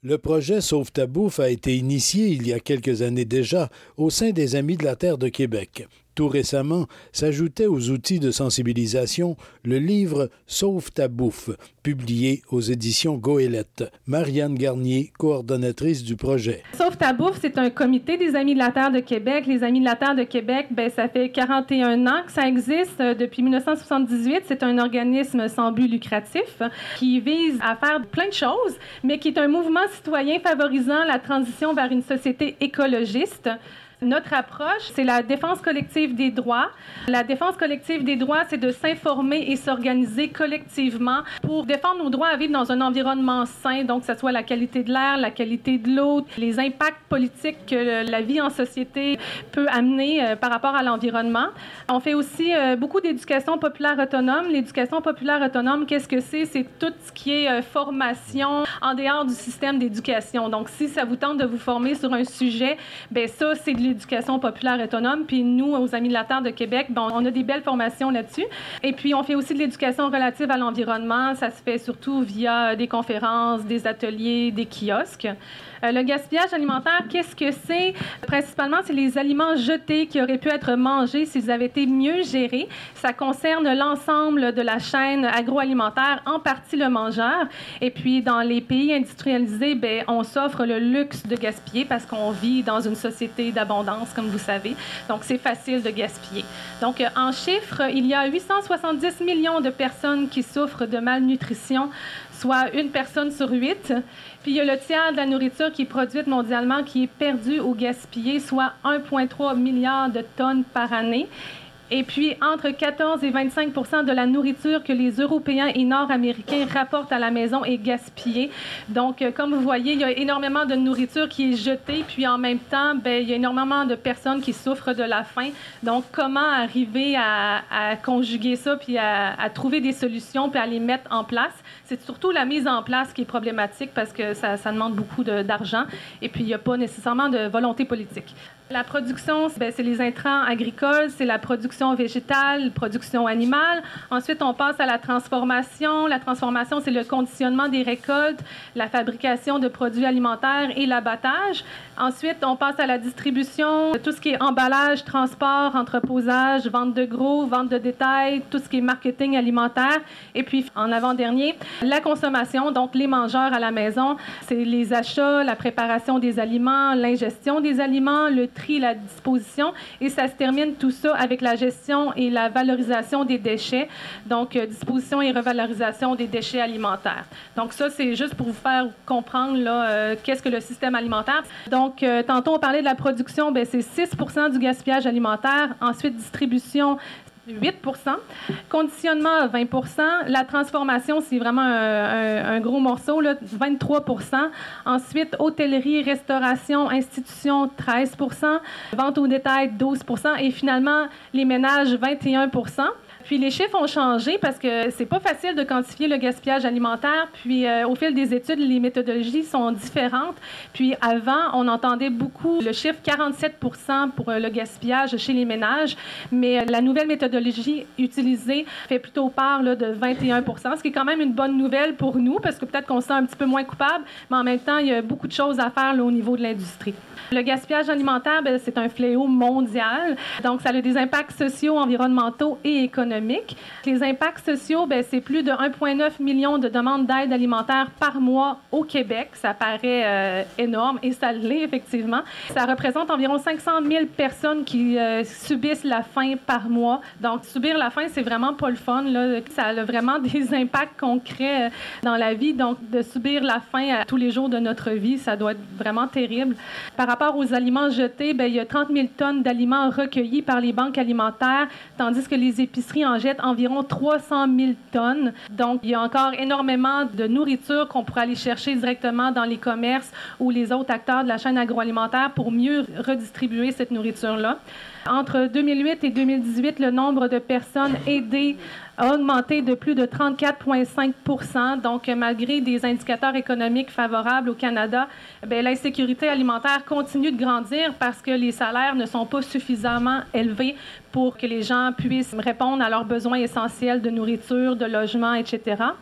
Le projet Sauve ta bouffe a été initié il y a quelques années déjà au sein des Amis de la Terre de Québec. Tout récemment, s'ajoutait aux outils de sensibilisation le livre Sauve ta bouffe, publié aux éditions Goélette. Marianne Garnier, coordonnatrice du projet. Sauve ta bouffe, c'est un comité des Amis de la Terre de Québec. Les Amis de la Terre de Québec, ça fait 41 ans que ça existe. Depuis 1978, c'est un organisme sans but lucratif qui vise à faire plein de choses, mais qui est un mouvement citoyen favorisant la transition vers une société écologiste. Notre approche, c'est la défense collective des droits. La défense collective des droits, c'est de s'informer et s'organiser collectivement pour défendre nos droits à vivre dans un environnement sain, donc que ce soit la qualité de l'air, la qualité de l'eau, les impacts politiques que la vie en société peut amener par rapport à l'environnement. On fait aussi beaucoup d'éducation populaire autonome. L'éducation populaire autonome, qu'est-ce que c'est? C'est tout ce qui est formation en dehors du système d'éducation. Donc, si ça vous tente de vous former sur un sujet, ça, c'est de l'éducation populaire autonome. Puis nous, aux Amis de la Terre de Québec, on a des belles formations là-dessus. Et puis, on fait aussi de l'éducation relative à l'environnement. Ça se fait surtout via des conférences, des ateliers, des kiosques. Le gaspillage alimentaire, qu'est-ce que c'est? Principalement, c'est les aliments jetés qui auraient pu être mangés s'ils avaient été mieux gérés. Ça concerne l'ensemble de la chaîne agroalimentaire, en partie le mangeur. Et puis, dans les pays industrialisés, on s'offre le luxe de gaspiller parce qu'on vit dans une société d'abondance, comme vous savez. Donc, c'est facile de gaspiller. Donc, en chiffres, il y a 870 millions de personnes qui souffrent de malnutrition, soit une personne sur 8. Puis il y a le tiers de la nourriture qui est produite mondialement qui est perdue ou gaspillée, soit 1,3 milliard de tonnes par année. Et puis, entre 14 et 25 % de la nourriture que les Européens et Nord-Américains rapportent à la maison est gaspillée. Donc, comme vous voyez, il y a énormément de nourriture qui est jetée, puis en même temps, il y a énormément de personnes qui souffrent de la faim. Donc, comment arriver à conjuguer ça, puis à trouver des solutions, puis à les mettre en place? C'est surtout la mise en place qui est problématique parce que ça demande beaucoup d'argent et puis il n'y a pas nécessairement de volonté politique. La production, c'est les intrants agricoles, c'est la production végétale, production animale. Ensuite, on passe à la transformation. La transformation, c'est le conditionnement des récoltes, la fabrication de produits alimentaires et l'abattage. Ensuite, on passe à la distribution, tout ce qui est emballage, transport, entreposage, vente de gros, vente de détail, tout ce qui est marketing alimentaire. Et puis, en avant-dernier, la consommation, donc les mangeurs à la maison, c'est les achats, la préparation des aliments, l'ingestion des aliments, le tri, la disposition, et ça se termine tout ça avec la gestion et la valorisation des déchets, donc disposition et revalorisation des déchets alimentaires. Donc ça, c'est juste pour vous faire comprendre qu'est-ce que le système alimentaire. Donc, tantôt, on parlait de la production, c'est 6 % du gaspillage alimentaire. Ensuite, distribution, 8 %. Conditionnement, 20 %. La transformation, c'est vraiment un gros morceau, 23 %. Ensuite, hôtellerie, restauration, institution, 13 %. Vente au détail, 12 % Et finalement, les ménages, 21 %. Puis les chiffres ont changé parce que c'est pas facile de quantifier le gaspillage alimentaire. Puis au fil des études, les méthodologies sont différentes. Puis avant, on entendait beaucoup le chiffre 47 % pour le gaspillage chez les ménages, mais la nouvelle méthodologie utilisée fait plutôt part de 21 %, ce qui est quand même une bonne nouvelle pour nous parce que peut-être qu'on se sent un petit peu moins coupable, mais en même temps, il y a beaucoup de choses à faire au niveau de l'industrie. Le gaspillage alimentaire, c'est un fléau mondial. Donc, ça a des impacts sociaux, environnementaux et économiques. Les impacts sociaux, c'est plus de 1,9 million de demandes d'aide alimentaire par mois au Québec. Ça paraît énorme et ça l'est effectivement. Ça représente environ 500 000 personnes qui subissent la faim par mois. Donc, subir la faim, c'est vraiment pas le fun, là. Ça a vraiment des impacts concrets dans la vie. Donc, de subir la faim tous les jours de notre vie, ça doit être vraiment terrible. Par rapport aux aliments jetés, il y a 30 000 tonnes d'aliments recueillis par les banques alimentaires, tandis que les épiceries en jettent environ 300 000 tonnes. Donc, il y a encore énormément de nourriture qu'on pourrait aller chercher directement dans les commerces ou les autres acteurs de la chaîne agroalimentaire pour mieux redistribuer cette nourriture-là. Entre 2008 et 2018, le nombre de personnes aidées a augmenté de plus de 34,5 %. Donc, malgré des indicateurs économiques favorables au Canada, l'insécurité alimentaire continue de grandir parce que les salaires ne sont pas suffisamment élevés pour que les gens puissent répondre à leurs besoins essentiels de nourriture, de logement, etc.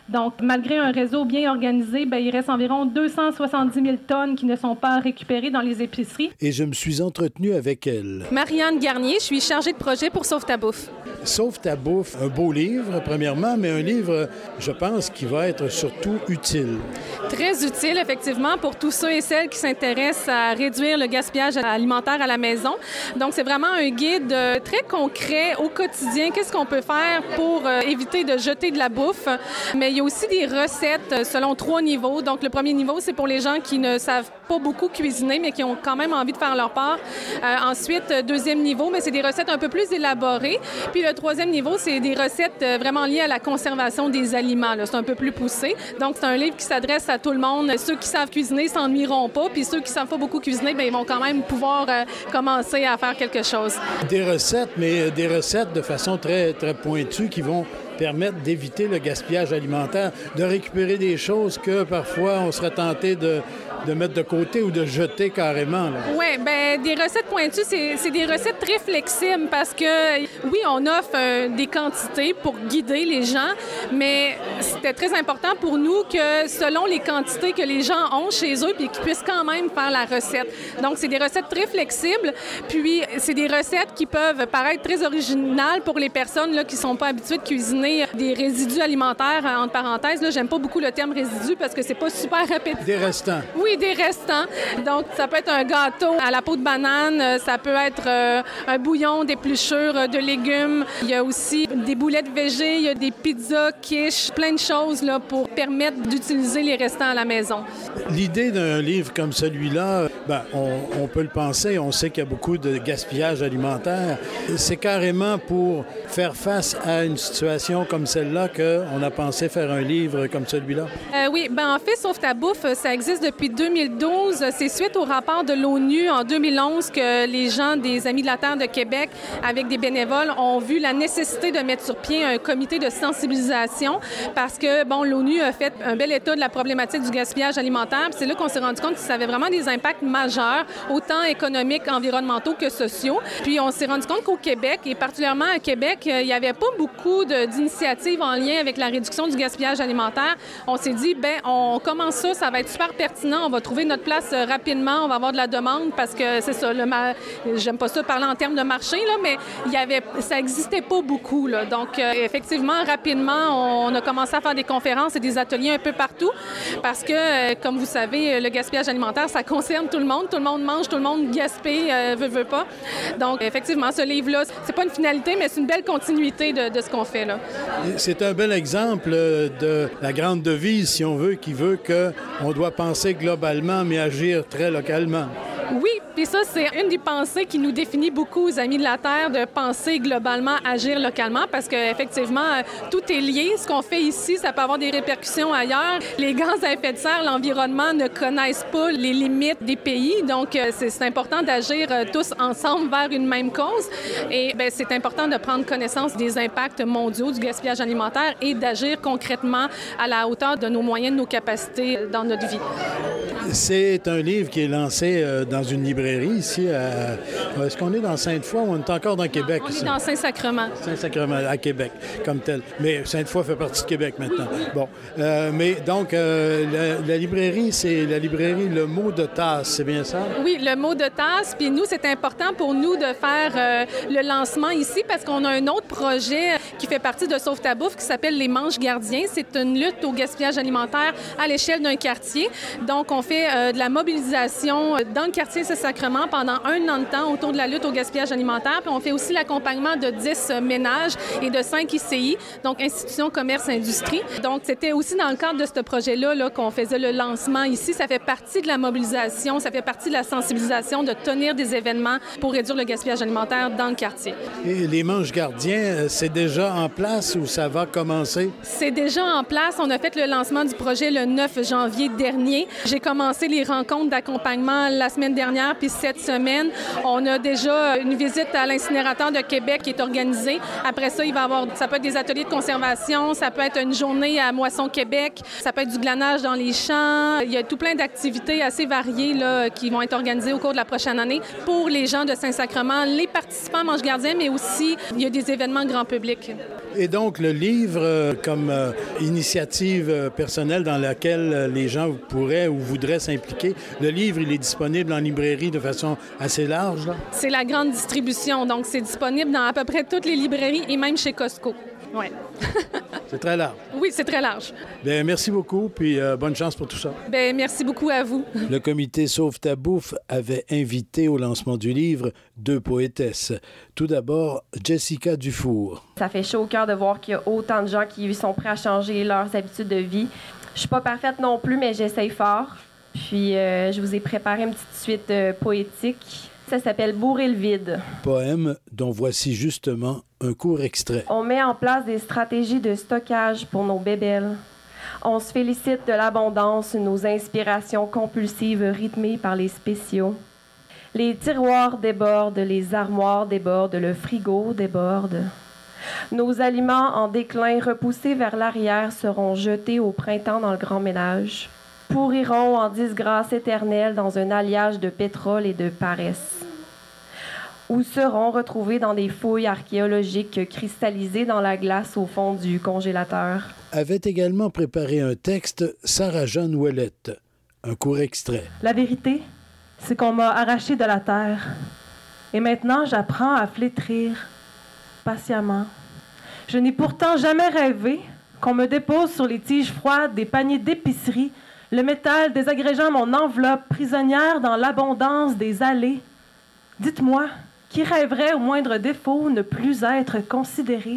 Donc, malgré un réseau bien organisé, il reste environ 270 000 tonnes qui ne sont pas récupérées dans les épiceries. Et je me suis entretenu avec elle. Marianne Garnier, je suis chargée de projet pour Sauve ta bouffe. Sauve ta bouffe, un beau livre, premièrement, mais un livre, je pense, qui va être surtout utile. Très utile, effectivement, pour tous ceux et celles qui s'intéressent à réduire le gaspillage alimentaire à la maison. Donc, c'est vraiment un guide très concret au quotidien. Qu'est-ce qu'on peut faire pour éviter de jeter de la bouffe? Mais il y a aussi des recettes selon 3 niveaux. Donc, le premier niveau, c'est pour les gens qui ne savent pas beaucoup cuisiner, mais qui ont quand même envie de faire leur part. Ensuite, deuxième niveau, mais c'est des recettes un peu plus élaborées. Puis le troisième niveau, c'est des recettes vraiment liées à la conservation des aliments. Là. C'est un peu plus poussé. Donc, c'est un livre qui s'adresse à tout le monde. Ceux qui savent cuisiner s'ennuieront pas, puis ceux qui ne savent pas beaucoup cuisiner, ils vont quand même pouvoir commencer à faire quelque chose. Des recettes, mais des recettes de façon très, très pointue qui vont permettre d'éviter le gaspillage alimentaire, de récupérer des choses que parfois on serait tenté de mettre de côté ou de jeter carrément. Oui, des recettes pointues, c'est des recettes très flexibles parce que, oui, on offre des quantités pour guider les gens, mais c'était très important pour nous que selon les quantités que les gens ont chez eux, puis qu'ils puissent quand même faire la recette. Donc, c'est des recettes très flexibles, puis c'est des recettes qui peuvent paraître très originales pour les personnes là, qui ne sont pas habituées de cuisiner des résidus alimentaires, entre parenthèses. Là, j'aime pas beaucoup le terme résidu parce que c'est pas super répétitif. Des restants. Oui, des restants. Donc, ça peut être un gâteau à la peau de banane, ça peut être un bouillon d'épluchures de légumes. Il y a aussi des boulettes végé, il y a des pizzas, quiches, plein de choses là, pour permettre d'utiliser les restants à la maison. L'idée d'un livre comme celui-là, on peut le penser, on sait qu'il y a beaucoup de gaspillage alimentaire. C'est carrément pour faire face à une situation comme celle-là qu'on a pensé faire un livre comme celui-là? Oui, en fait, Sauve ta bouffe, ça existe depuis 2012. C'est suite au rapport de l'ONU en 2011 que les gens des Amis de la Terre de Québec, avec des bénévoles, ont vu la nécessité de mettre sur pied un comité de sensibilisation parce que, l'ONU a fait un bel état de la problématique du gaspillage alimentaire. Puis c'est là qu'on s'est rendu compte que ça avait vraiment des impacts majeurs, autant économiques, environnementaux que sociaux. Puis on s'est rendu compte qu'au Québec, et particulièrement à Québec, il n'y avait pas beaucoup d'initiatives en lien avec la réduction du gaspillage alimentaire. On s'est dit, on commence ça va être super pertinent, on va trouver notre place rapidement, on va avoir de la demande parce que c'est ça, j'aime pas ça parler en termes de marché, là, mais ça n'existait pas beaucoup. Là. Donc, effectivement, rapidement, on a commencé à faire des conférences et des ateliers un peu partout parce que, comme vous savez, le gaspillage alimentaire, ça concerne tout le monde mange, tout le monde gaspille, veut pas. Donc, effectivement, ce livre-là, c'est pas une finalité, mais c'est une belle continuité de ce qu'on fait, là. C'est un bel exemple de la grande devise, si on veut, qui veut qu'on doit penser globalement, mais agir très localement. Oui, puis ça, c'est une des pensées qui nous définit beaucoup aux Amis de la Terre, de penser globalement, agir localement, parce qu'effectivement, tout est lié. Ce qu'on fait ici, ça peut avoir des répercussions ailleurs. Les gaz à effet de serre, l'environnement ne connaissent pas les limites des pays, donc c'est important d'agir tous ensemble vers une même cause. Et c'est important de prendre connaissance des impacts mondiaux du gaspillage alimentaire et d'agir concrètement à la hauteur de nos moyens, de nos capacités dans notre vie. C'est un livre qui est lancé dans une librairie ici. Est-ce qu'on est dans Sainte-Foy ou on est encore dans Québec? On est dans Saint-Sacrement. Saint-Sacrement, à Québec, comme tel. Mais Sainte-Foy fait partie de Québec maintenant. Oui. Bon. Mais donc, la librairie, c'est la librairie Le Mot de Tasse, c'est bien ça? Oui, Le Mot de Tasse. Puis nous, c'est important pour nous de faire le lancement ici parce qu'on a un autre projet qui fait partie de Sauve ta bouffe qui s'appelle Les Manches Gardiens. C'est une lutte au gaspillage alimentaire à l'échelle d'un quartier. Donc, on fait de la mobilisation dans le quartier Saint-Sacrement pendant 1 an de temps autour de la lutte au gaspillage alimentaire. Puis on fait aussi l'accompagnement de 10 ménages et de 5 ICI, donc Institutions, Commerce, Industrie. Donc, c'était aussi dans le cadre de ce projet-là qu'on faisait le lancement ici. Ça fait partie de la mobilisation, ça fait partie de la sensibilisation, de tenir des événements pour réduire le gaspillage alimentaire dans le quartier. Et les Manches Gardiens, c'est déjà en place ou ça va commencer? C'est déjà en place. On a fait le lancement du projet le 9 janvier dernier. J'ai commencé les rencontres d'accompagnement la semaine dernière, puis cette semaine, on a déjà une visite à l'incinérateur de Québec qui est organisée. Après ça, ça peut être des ateliers de conservation, ça peut être une journée à Moisson Québec, ça peut être du glanage dans les champs. Il y a tout plein d'activités assez variées là, qui vont être organisées au cours de la prochaine année pour les gens de Saint-Sacrement, les participants Manches Gardiens, mais aussi il y a des événements grand public. Et donc, le livre, comme initiative personnelle dans laquelle les gens pourraient ou voudraient s'impliquer, le livre, il est disponible en librairie de façon assez large, là? C'est la grande distribution, donc c'est disponible dans à peu près toutes les librairies et même chez Costco. Ouais. C'est très large. Oui, c'est très large. Bien, merci beaucoup, puis bonne chance pour tout ça. Bien, merci beaucoup à vous. Le comité Sauve ta bouffe avait invité au lancement du livre 2 poétesses. Tout d'abord, Jessica Dufour. Ça fait chaud au cœur de voir qu'il y a autant de gens qui sont prêts à changer leurs habitudes de vie. Je suis pas parfaite non plus, mais j'essaye fort. Puis, je vous ai préparé une petite suite poétique. Ça s'appelle « Bourrer le vide ». Poème dont voici justement un court extrait. On met en place des stratégies de stockage pour nos bébelles. On se félicite de l'abondance, nos inspirations compulsives rythmées par les spéciaux. Les tiroirs débordent, les armoires débordent, le frigo déborde. Nos aliments en déclin repoussés vers l'arrière seront jetés au printemps dans le grand ménage. Pourriront en disgrâce éternelle dans un alliage de pétrole et de paresse. Ou seront retrouvés dans des fouilles archéologiques cristallisées dans la glace au fond du congélateur. Avait également préparé un texte Sarah-Jeanne Ouellette. Un court extrait. La vérité, c'est qu'on m'a arraché de la terre. Et maintenant, j'apprends à flétrir patiemment. Je n'ai pourtant jamais rêvé qu'on me dépose sur les tiges froides des paniers d'épicerie, le métal désagrégeant mon enveloppe, prisonnière dans l'abondance des allées. Dites-moi, qui rêverait au moindre défaut ne plus être considéré?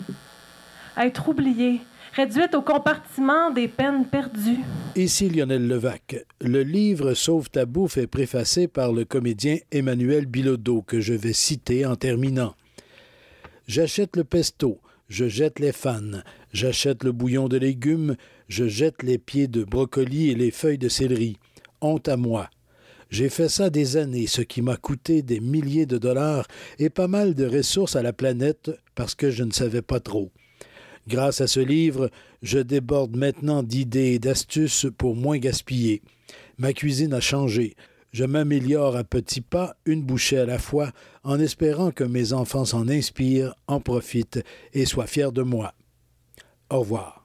Être oublié, réduite au compartiment des peines perdues. Ici Lionel Levac. Le livre Sauve ta bouffe est préfacé par le comédien Emmanuel Bilodeau, que je vais citer en terminant. J'achète le pesto, je jette les fans, j'achète le bouillon de légumes, je jette les pieds de brocoli et les feuilles de céleri. Honte à moi. J'ai fait ça des années, ce qui m'a coûté des milliers de dollars et pas mal de ressources à la planète parce que je ne savais pas trop. Grâce à ce livre, je déborde maintenant d'idées et d'astuces pour moins gaspiller. Ma cuisine a changé. Je m'améliore à petits pas, une bouchée à la fois, en espérant que mes enfants s'en inspirent, en profitent et soient fiers de moi. Au revoir.